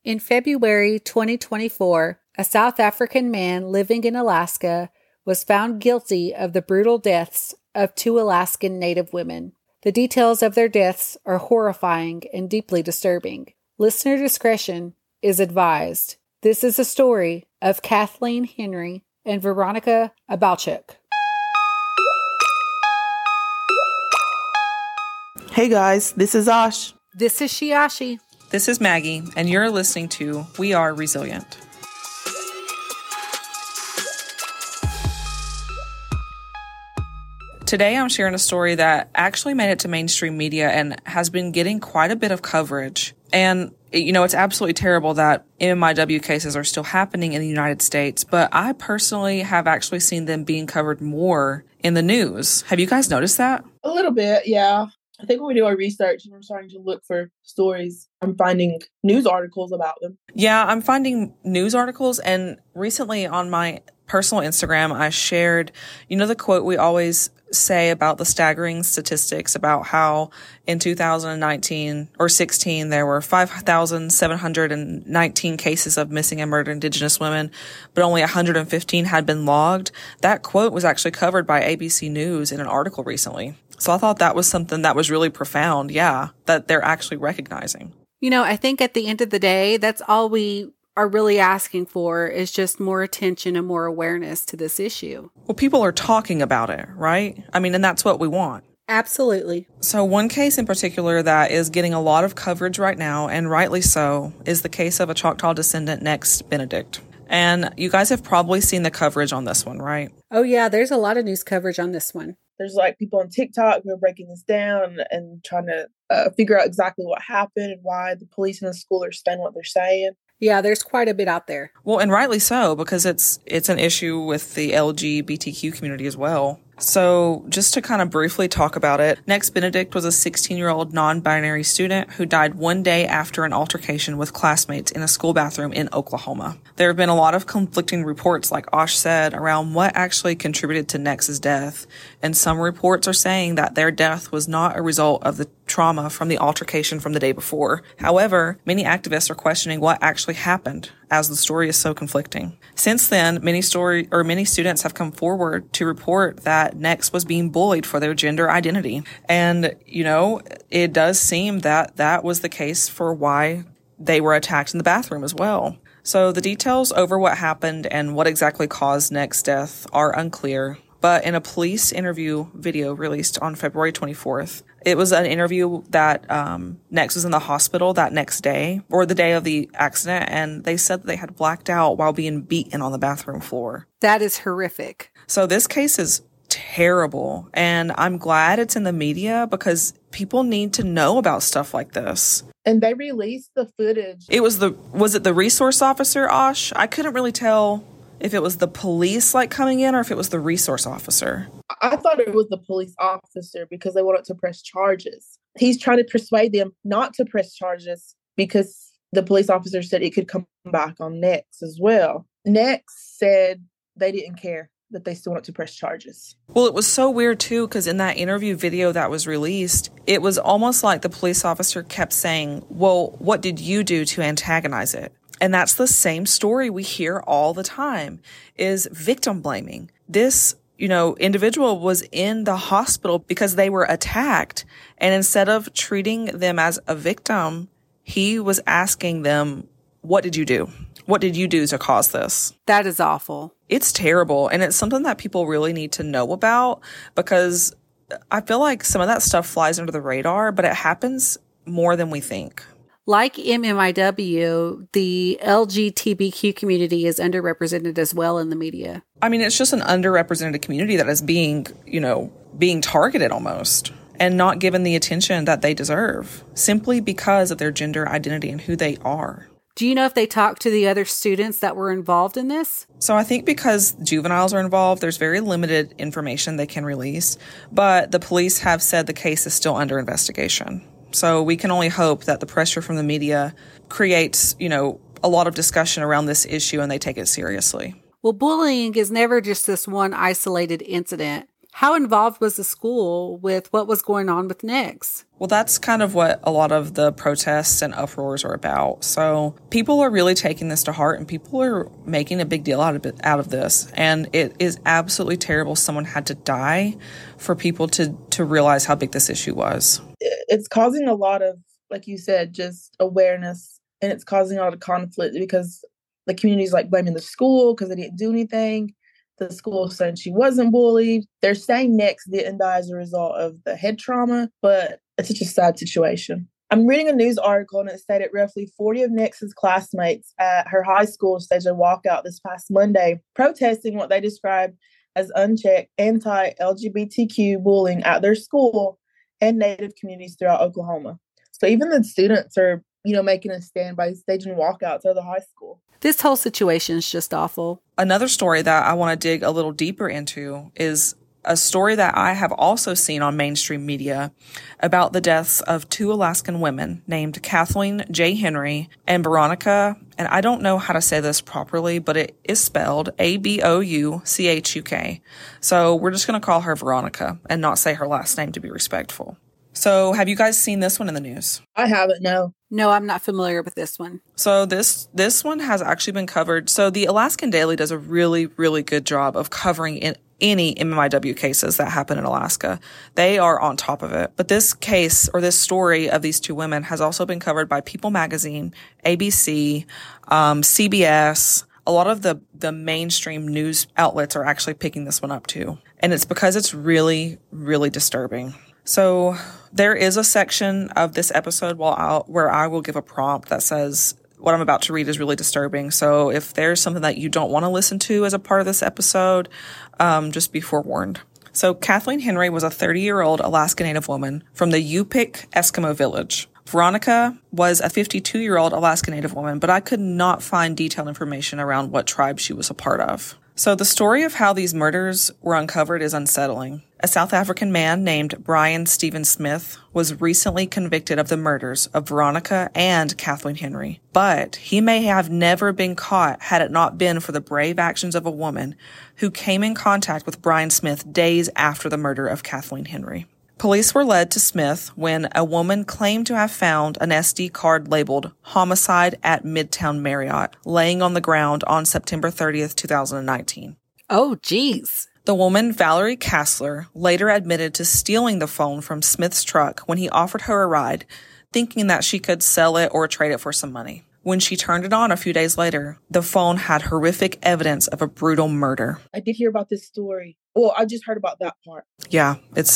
In February 2024, a South African man living in Alaska was found guilty of the brutal deaths of 2 Alaskan Native women. The details of their deaths are horrifying and deeply disturbing. Listener discretion is advised. This is a story of Kathleen Henry and Veronica Abalchuk. Hey guys, this is Ash. This is Shiashi. This is Maggie, and you're listening to We Are Resilient. Today I'm sharing a story that actually made it to mainstream media and has been getting quite a bit of coverage. And, it's absolutely terrible that MMIW cases are still happening in the United States, but I personally have actually seen them being covered more in the news. Have you guys noticed that? A little bit, yeah. I think when we do our research and we're starting to look for stories, I'm finding news articles about them. Yeah, I'm finding news articles, and recently on my personal Instagram, I shared, the quote we always say about the staggering statistics about how in 2019 or 16, there were 5,719 cases of missing and murdered Indigenous women, but only 115 had been logged. That quote was actually covered by ABC News in an article recently. So I thought that was something that was really profound. Yeah, that they're actually recognizing. I think at the end of the day, that's all we are really asking for is just more attention and more awareness to this issue. Well, people are talking about it, right? And that's what we want. Absolutely. So one case in particular that is getting a lot of coverage right now, and rightly so, is the case of a Choctaw descendant, Nex Benedict. And you guys have probably seen the coverage on this one, right? Oh, yeah. There's a lot of news coverage on this one. There's people on TikTok who are breaking this down and trying to figure out exactly what happened and why the police in the school are saying what they're saying. Yeah, there's quite a bit out there. Well, and rightly so, because it's an issue with the LGBTQ community as well. So just to kind of briefly talk about it, Nex Benedict was a 16-year-old non-binary student who died one day after an altercation with classmates in a school bathroom in Oklahoma. There have been a lot of conflicting reports, like Osh said, around what actually contributed to Nex's death. And some reports are saying that their death was not a result of the trauma from the altercation from the day before. However, many activists are questioning what actually happened, as the story is so conflicting. Since then, many students have come forward to report that Nex was being bullied for their gender identity. And, it does seem that that was the case for why they were attacked in the bathroom as well. So the details over what happened and what exactly caused Nex's death are unclear. But in a police interview video released on February 24th, it was an interview that Nex was in the hospital that next day, or the day of the accident, and they said that they had blacked out while being beaten on the bathroom floor. That is horrific. So this case is terrible, and I'm glad it's in the media because people need to know about stuff like this. And they released the footage. Was it the resource officer, Osh? I couldn't really tell if it was the police coming in or if it was the resource officer. I thought it was the police officer because they wanted to press charges. He's trying to persuade them not to press charges because the police officer said it could come back on Nex as well. Nex said they didn't care, that they still wanted to press charges. Well, it was so weird too, because in that interview video that was released, it was almost like the police officer kept saying, well, what did you do to antagonize it? And that's the same story we hear all the time, is victim blaming. This, individual was in the hospital because they were attacked. And instead of treating them as a victim, he was asking them, what did you do? What did you do to cause this? That is awful. It's terrible. And it's something that people really need to know about, because I feel like some of that stuff flies under the radar, but it happens more than we think. Like MMIW, the LGBTQ community is underrepresented as well in the media. It's just an underrepresented community that is being targeted almost and not given the attention that they deserve simply because of their gender identity and who they are. Do you know if they talked to the other students that were involved in this? So I think because juveniles are involved, there's very limited information they can release, but the police have said the case is still under investigation. So we can only hope that the pressure from the media creates, a lot of discussion around this issue and they take it seriously. Well, bullying is never just this one isolated incident. How involved was the school with what was going on with Nix? Well, that's kind of what a lot of the protests and uproars are about. So people are really taking this to heart, and people are making a big deal out of this. And it is absolutely terrible someone had to die for people to realize how big this issue was. It's causing a lot of, like you said, just awareness, and it's causing a lot of conflict because the community's like blaming the school because they didn't do anything. The school saying she wasn't bullied. They're saying Nix didn't die as a result of the head trauma, but it's such a sad situation. I'm reading a news article, and it stated roughly 40 of Nix's classmates at her high school staged a walkout this past Monday, protesting what they described as unchecked anti-LGBTQ bullying at their school and Native communities throughout Oklahoma. So even the students are, making a stand by staging walkouts at the high school. This whole situation is just awful. Another story that I want to dig a little deeper into is a story that I have also seen on mainstream media about the deaths of two Alaskan women named Kathleen J. Henry and Veronica, and I don't know how to say this properly, but it is spelled Abouchuk. So we're just going to call her Veronica and not say her last name to be respectful. So have you guys seen this one in the news? I haven't, no. No, I'm not familiar with this one. So this one has actually been covered. So the Alaskan Daily does a really, really good job of covering any MMIW cases that happen in Alaska. They are on top of it. But this case, or this story of these two women, has also been covered by People Magazine, ABC, CBS. A lot of the mainstream news outlets are actually picking this one up too. And it's because it's really, really disturbing. So there is a section of this episode where I will give a prompt that says what I'm about to read is really disturbing. So if there's something that you don't want to listen to as a part of this episode, just be forewarned. So Kathleen Henry was a 30-year-old Alaska Native woman from the Yupik Eskimo village. Veronica was a 52-year-old Alaska Native woman, but I could not find detailed information around what tribe she was a part of. So the story of how these murders were uncovered is unsettling. A South African man named Brian Stephen Smith was recently convicted of the murders of Veronica and Kathleen Henry. But he may have never been caught had it not been for the brave actions of a woman who came in contact with Brian Smith days after the murder of Kathleen Henry. Police were led to Smith when a woman claimed to have found an SD card labeled Homicide at Midtown Marriott laying on the ground on September 30th, 2019. Oh, geez. The woman, Valerie Kassler, later admitted to stealing the phone from Smith's truck when he offered her a ride, thinking that she could sell it or trade it for some money. When she turned it on a few days later, the phone had horrific evidence of a brutal murder. I did hear about this story. Well, I just heard about that part. Yeah,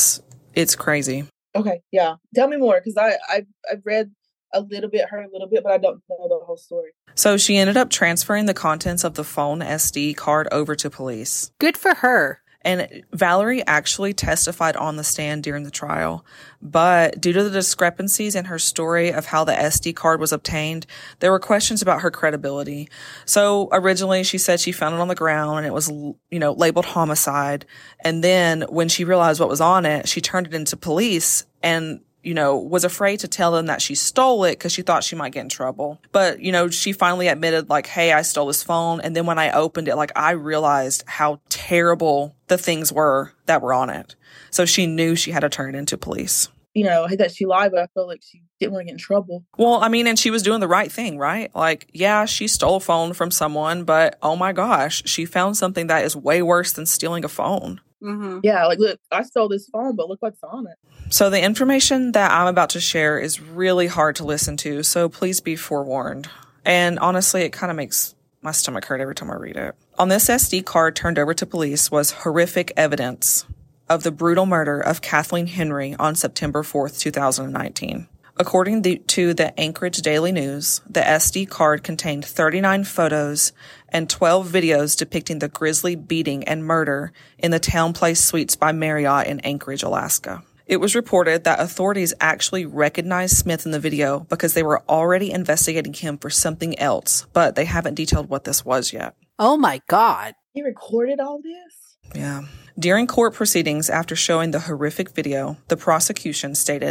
it's crazy. Okay, yeah. Tell me more, because I've read a little bit, heard a little bit, but I don't know the whole story. So she ended up transferring the contents of the phone SD card over to police. Good for her. And Valerie actually testified on the stand during the trial. But due to the discrepancies in her story of how the SD card was obtained, there were questions about her credibility. So originally she said she found it on the ground and it was, labeled homicide. And then when she realized what was on it, she turned it into police and was afraid to tell them that she stole it because she thought she might get in trouble. But, she finally admitted, hey, I stole this phone. And then when I opened it, I realized how terrible the things were that were on it. So she knew she had to turn it into police. That she lied, but I felt like she didn't want to get in trouble. Well, and she was doing the right thing, right? Yeah, she stole a phone from someone, but oh my gosh, she found something that is way worse than stealing a phone. Mm-hmm. Yeah, look, I stole this phone, but look what's on it. So the information that I'm about to share is really hard to listen to, so please be forewarned. And honestly, it kind of makes my stomach hurt every time I read it. On this SD card turned over to police was horrific evidence of the brutal murder of Kathleen Henry on September 4th, 2019. According to the Anchorage Daily News, the SD card contained 39 photos and 12 videos depicting the grisly beating and murder in the Town Place Suites by Marriott in Anchorage, Alaska. It was reported that authorities actually recognized Smith in the video because they were already investigating him for something else, but they haven't detailed what this was yet. Oh my God. He recorded all this? Yeah. During court proceedings after showing the horrific video, the prosecution stated,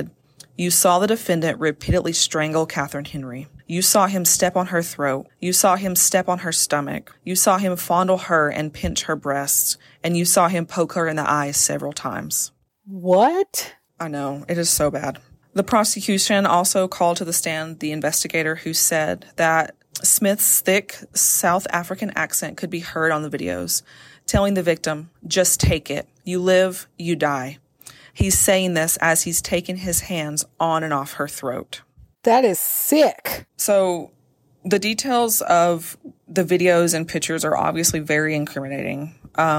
You saw the defendant repeatedly strangle Catherine Henry. You saw him step on her throat. You saw him step on her stomach. You saw him fondle her and pinch her breasts. And you saw him poke her in the eyes several times. What? I know. It is so bad. The prosecution also called to the stand the investigator who said that Smith's thick South African accent could be heard on the videos, telling the victim, "Just take it. You live, you die." He's saying this as he's taking his hands on and off her throat. That is sick. So the details of the videos and pictures are obviously very incriminating.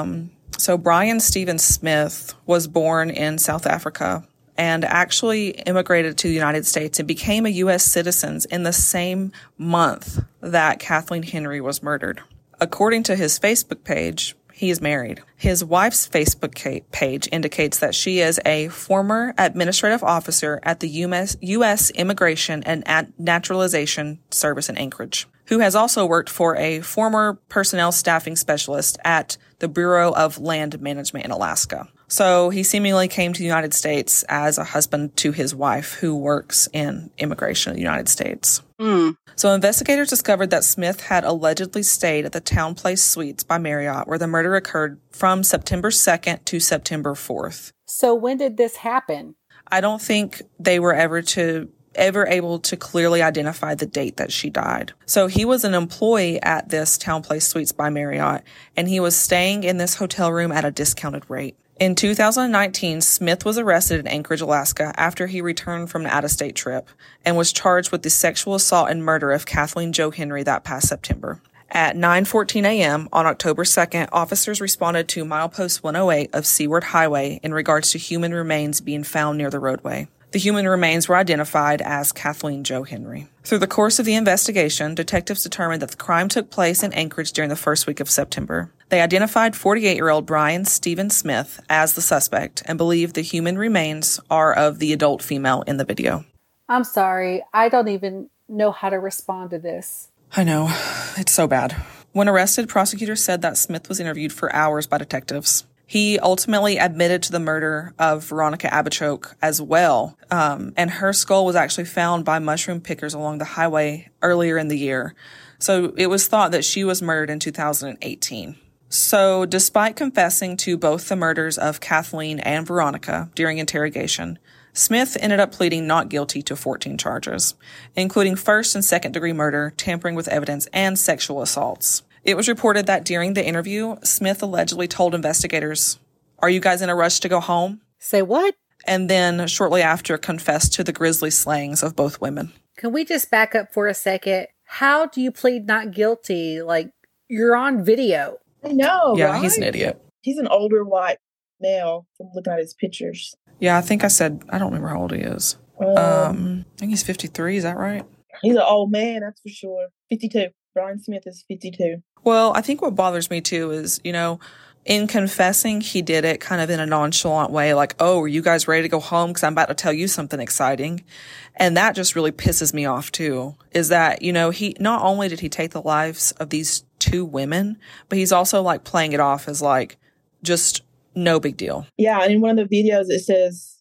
So Brian Stephen Smith was born in South Africa and actually immigrated to the United States and became a U.S. citizen in the same month that Kathleen Henry was murdered. According to his Facebook page, he is married. His wife's Facebook page indicates that she is a former administrative officer at the U.S. Immigration and Naturalization Service in Anchorage, who has also worked for a former personnel staffing specialist at the Bureau of Land Management in Alaska. So he seemingly came to the United States as a husband to his wife, who works in immigration in the United States. So investigators discovered that Smith had allegedly stayed at the Town Place Suites by Marriott, where the murder occurred from September 2nd to September 4th. So when did this happen? I don't think they were ever able to clearly identify the date that she died. So he was an employee at this Town Place Suites by Marriott, and he was staying in this hotel room at a discounted rate. In 2019, Smith was arrested in Anchorage, Alaska, after he returned from an out-of-state trip and was charged with the sexual assault and murder of Kathleen Jo Henry that past September. At 9:14 a.m. on October 2nd, officers responded to milepost 108 of Seaward Highway in regards to human remains being found near the roadway. The human remains were identified as Kathleen Jo Henry. Through the course of the investigation, detectives determined that the crime took place in Anchorage during the first week of September. They identified 48-year-old Brian Stephen Smith as the suspect and believe the human remains are of the adult female in the video. I'm sorry. I don't even know how to respond to this. I know. It's so bad. When arrested, prosecutors said that Smith was interviewed for hours by detectives. He ultimately admitted to the murder of Veronica Abichoke as well, and her skull was actually found by mushroom pickers along the highway earlier in the year. So it was thought that she was murdered in 2018. So despite confessing to both the murders of Kathleen and Veronica during interrogation, Smith ended up pleading not guilty to 14 charges, including first and second degree murder, tampering with evidence, and sexual assaults. It was reported that during the interview, Smith allegedly told investigators, "Are you guys in a rush to go home?" Say what? And then shortly after confessed to the grisly slayings of both women. Can we just back up for a second? How do you plead not guilty? Like, you're on video. I know, Yeah, right? he's an idiot. He's an older white male from looking at his pictures. Yeah, I think I said, I don't remember how old he is. I think he's 53, is that right? He's an old man, that's for sure. 52. Brian Smith is 52. Well, I think what bothers me too is, in confessing, he did it kind of in a nonchalant way, like, "Oh, are you guys ready to go home? Because I'm about to tell you something exciting." And that just really pisses me off too, is that, he not only did he take the lives of these two women, but he's also like playing it off as like just no big deal. Yeah, and in one of the videos it says,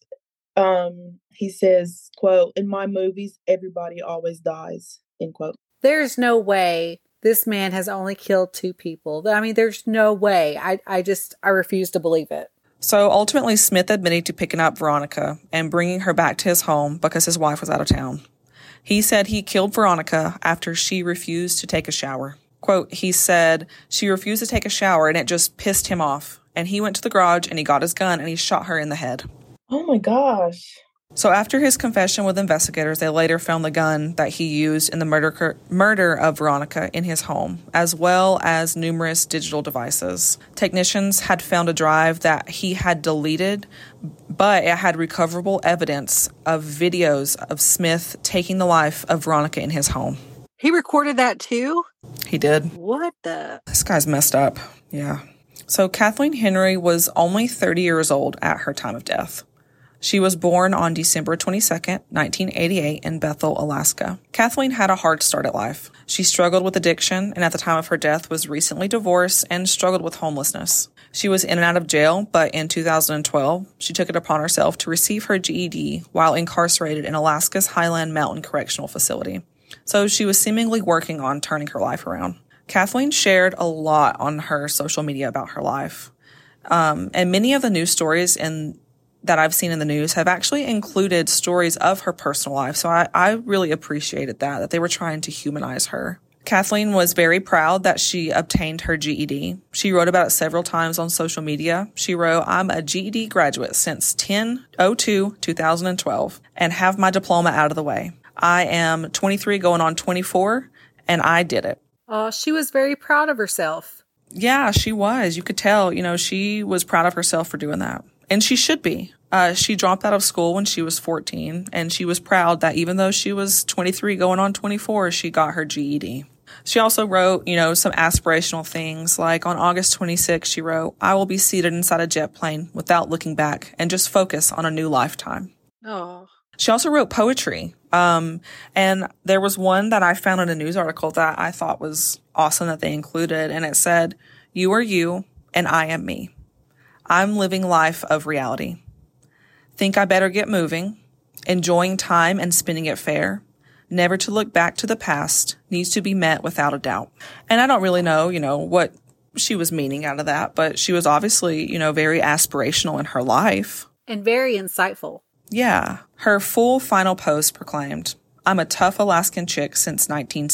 he says, quote, "In my movies, everybody always dies," end quote. There's no way this man has only killed two people. I mean, there's no way. I refuse to believe it. So ultimately, Smith admitted to picking up Veronica and bringing her back to his home because his wife was out of town. He said he killed Veronica after she refused to take a shower. Quote, he said she refused to take a shower and it just pissed him off. And he went to the garage and he got his gun and he shot her in the head. Oh my gosh. So after his confession with investigators, they later found the gun that he used in the murder of Veronica in his home, as well as numerous digital devices. Technicians had found a drive that he had deleted, but it had recoverable evidence of videos of Smith taking the life of Veronica in his home. He recorded that too? He did. What the? This guy's messed up. Yeah. So Kathleen Henry was only 30 years old at her time of death. She was born on December 22nd, 1988 in Bethel, Alaska. Kathleen had a hard start at life. She struggled with addiction and at the time of her death was recently divorced and struggled with homelessness. She was in and out of jail, but in 2012, she took it upon herself to receive her GED while incarcerated in Alaska's Highland Mountain Correctional Facility. So she was seemingly working on turning her life around. Kathleen shared a lot on her social media about her life. And many of the news stories that I've seen in the news have actually included stories of her personal life. So I really appreciated that they were trying to humanize her. Kathleen was very proud that she obtained her GED. She wrote about it several times on social media. She wrote, "I'm a GED graduate since 10/02/2012 and have my diploma out of the way. I am 23 going on 24 and I did it." Oh, she was very proud of herself. Yeah, she was. You could tell, she was proud of herself for doing that. And she should be. She dropped out of school when she was 14, and she was proud that even though she was 23 going on 24, she got her GED. She also wrote, some aspirational things, like on August 26, she wrote, "I will be seated inside a jet plane without looking back and just focus on a new lifetime." Oh. She also wrote poetry. And there was one that I found in a news article that I thought was awesome that they included. And it said, "You are you and I am me. I'm living life of reality. Think I better get moving, enjoying time and spending it fair. Never to look back to the past needs to be met without a doubt." And I don't really know, what she was meaning out of that, but she was obviously, very aspirational in her life. And very insightful. Yeah. Her full final post proclaimed, "I'm a tough Alaskan chick since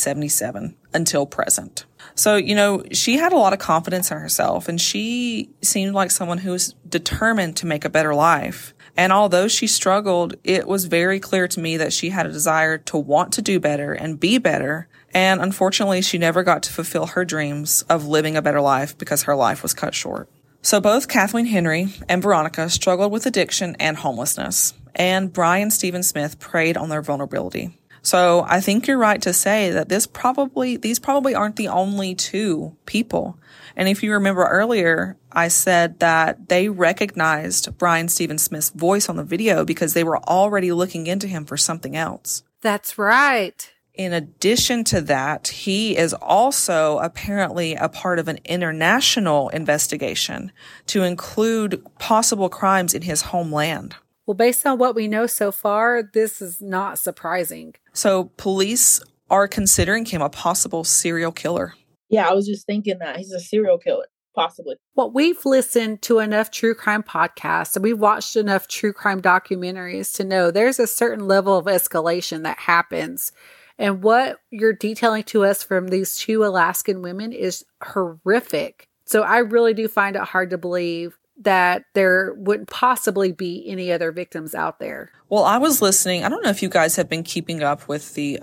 1977 until present." So, she had a lot of confidence in herself and she seemed like someone who was determined to make a better life. And although she struggled, it was very clear to me that she had a desire to want to do better and be better. And unfortunately, she never got to fulfill her dreams of living a better life because her life was cut short. So both Kathleen Henry and Veronica struggled with addiction and homelessness. And Bryan Steven Smith preyed on their vulnerability. So I think you're right to say that these probably aren't the only two people. And if you remember earlier, I said that they recognized Bryan Steven Smith's voice on the video because they were already looking into him for something else. That's right. In addition to that, he is also apparently a part of an international investigation to include possible crimes in his homeland. Well, based on what we know so far, this is not surprising. So police are considering him a possible serial killer. Yeah, I was just thinking that he's a serial killer, possibly. Well, we've listened to enough true crime podcasts and we've watched enough true crime documentaries to know there's a certain level of escalation that happens. And what you're detailing to us from these two Alaskan women is horrific. So I really do find it hard to believe that there wouldn't possibly be any other victims out there. Well, I was listening. I don't know if you guys have been keeping up with the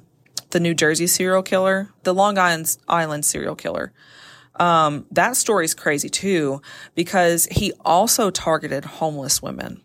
New Jersey serial killer, the Long Island serial killer. That story's crazy too, because he also targeted homeless women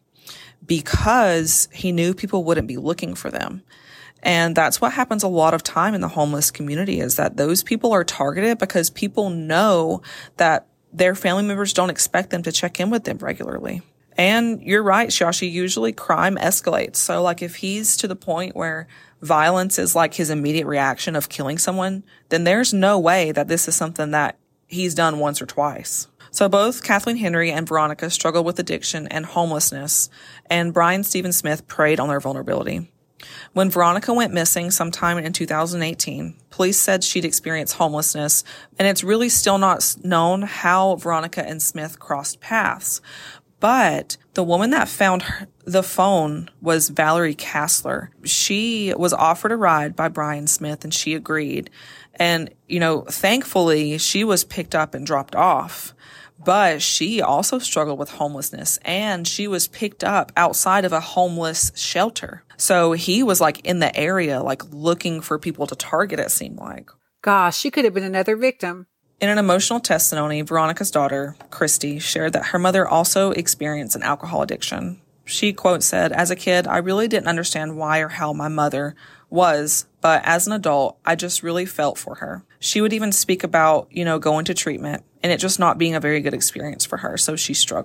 because he knew people wouldn't be looking for them. And that's what happens a lot of time in the homeless community, is that those people are targeted because people know that their family members don't expect them to check in with them regularly. And you're right, Shashi, usually crime escalates. So like if he's to the point where violence is like his immediate reaction of killing someone, then there's no way that this is something that he's done once or twice. So both Kathleen Henry and Veronica struggled with addiction and homelessness, and Bryan Steven Smith preyed on their vulnerability. When Veronica went missing sometime in 2018, police said she'd experienced homelessness, and it's really still not known how Veronica and Smith crossed paths. But the woman that found the phone was Valerie Kassler. She was offered a ride by Bryan Smith, and she agreed. And, thankfully, she was picked up and dropped off. But she also struggled with homelessness, and she was picked up outside of a homeless shelter. So he was in the area, looking for people to target, it seemed like. Gosh, she could have been another victim. In an emotional testimony, Veronica's daughter, Christy, shared that her mother also experienced an alcohol addiction. She, quote, said, "As a kid, I really didn't understand why or how my mother was, but as an adult, I just really felt for her. She would even speak about, going to treatment and it just not being a very good experience for her, so she struggled."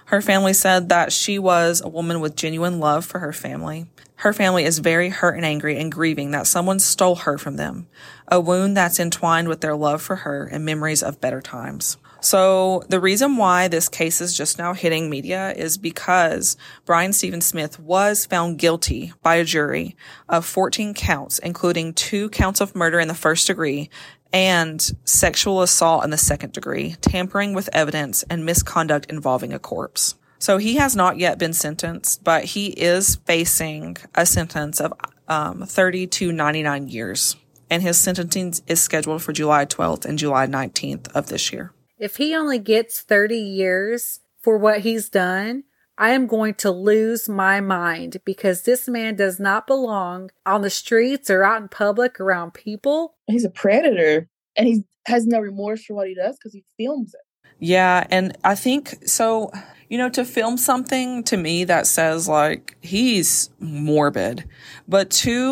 Her family said that she was a woman with genuine love for her family. Her family is very hurt and angry and grieving that someone stole her from them, a wound that's entwined with their love for her and memories of better times. So the reason why this case is just now hitting media is because Bryan Steven Smith was found guilty by a jury of 14 counts, including 2 counts of murder in the first degree and sexual assault in the second degree, tampering with evidence, and misconduct involving a corpse. So he has not yet been sentenced, but he is facing a sentence of 30 to 99 years. And his sentencing is scheduled for July 12th and July 19th of this year. If he only gets 30 years for what he's done, I am going to lose my mind, because this man does not belong on the streets or out in public around people. He's a predator, and he has no remorse for what he does because he films it. Yeah, and I think so, to film something to me that says like he's morbid, but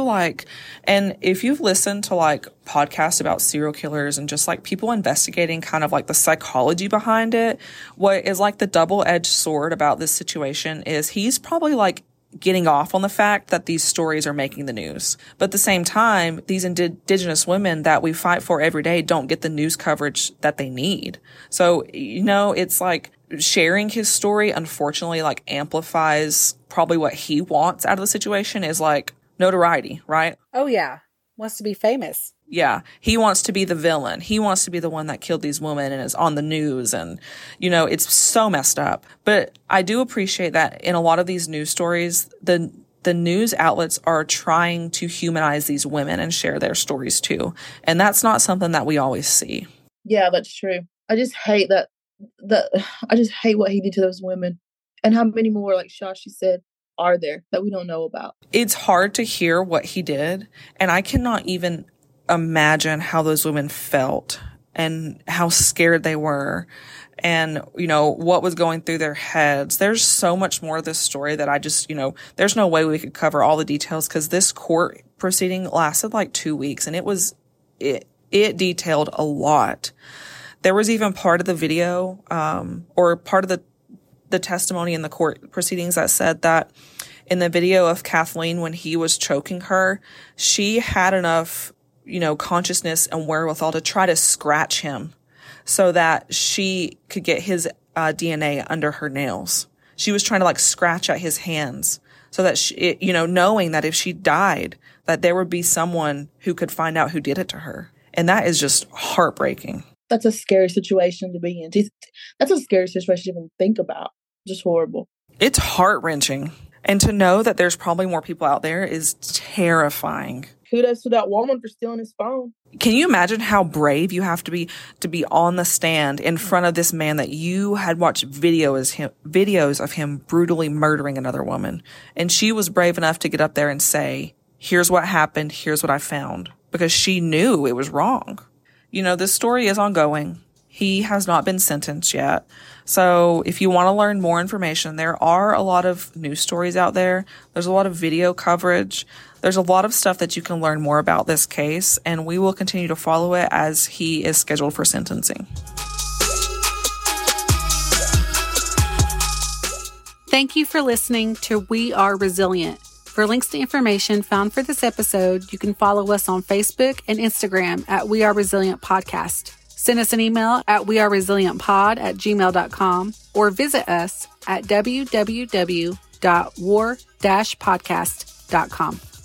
and if you've listened to like podcasts about serial killers and just like people investigating kind of like the psychology behind it, what is like the double-edged sword about this situation is he's probably like getting off on the fact that these stories are making the news. But at the same time, these indigenous women that we fight for every day don't get the news coverage that they need. So, it's like sharing his story, unfortunately, like amplifies probably what he wants out of the situation is like notoriety, right? Oh, yeah. Wants to be famous. Yeah. He wants to be the villain. He wants to be the one that killed these women and is on the news. And, it's so messed up. But I do appreciate that in a lot of these news stories, the news outlets are trying to humanize these women and share their stories too. And that's not something that we always see. Yeah, that's true. I just hate I just hate what he did to those women. And how many more, like Shashi said, are there that we don't know about? It's hard to hear what he did. And I cannot even imagine how those women felt and how scared they were and, what was going through their heads. There's so much more of this story that I just, there's no way we could cover all the details because this court proceeding lasted like 2 weeks and it detailed a lot. There was even part of the video, or part of the testimony in the court proceedings that said that in the video of Kathleen, when he was choking her, she had enough consciousness and wherewithal to try to scratch him so that she could get his DNA under her nails. She was trying to like scratch at his hands so that she, knowing that if she died, that there would be someone who could find out who did it to her. And that is just heartbreaking. That's a scary situation to be in. That's a scary situation to even think about. Just horrible. It's heart-wrenching. And to know that there's probably more people out there is terrifying. Kudos to that woman for stealing his phone. Can you imagine how brave you have to be on the stand in front of this man that you had watched videos of him brutally murdering another woman? And she was brave enough to get up there and say, here's what happened, here's what I found. Because she knew it was wrong. This story is ongoing. He has not been sentenced yet. So if you want to learn more information, there are a lot of news stories out there. There's a lot of video coverage. There's a lot of stuff that you can learn more about this case, and we will continue to follow it as he is scheduled for sentencing. Thank you for listening to We Are Resilient. For links to information found for this episode, you can follow us on Facebook and Instagram at We Are Resilient Podcast. Send us an email at weareresilientpod@gmail.com or visit us at www.war-podcast.com.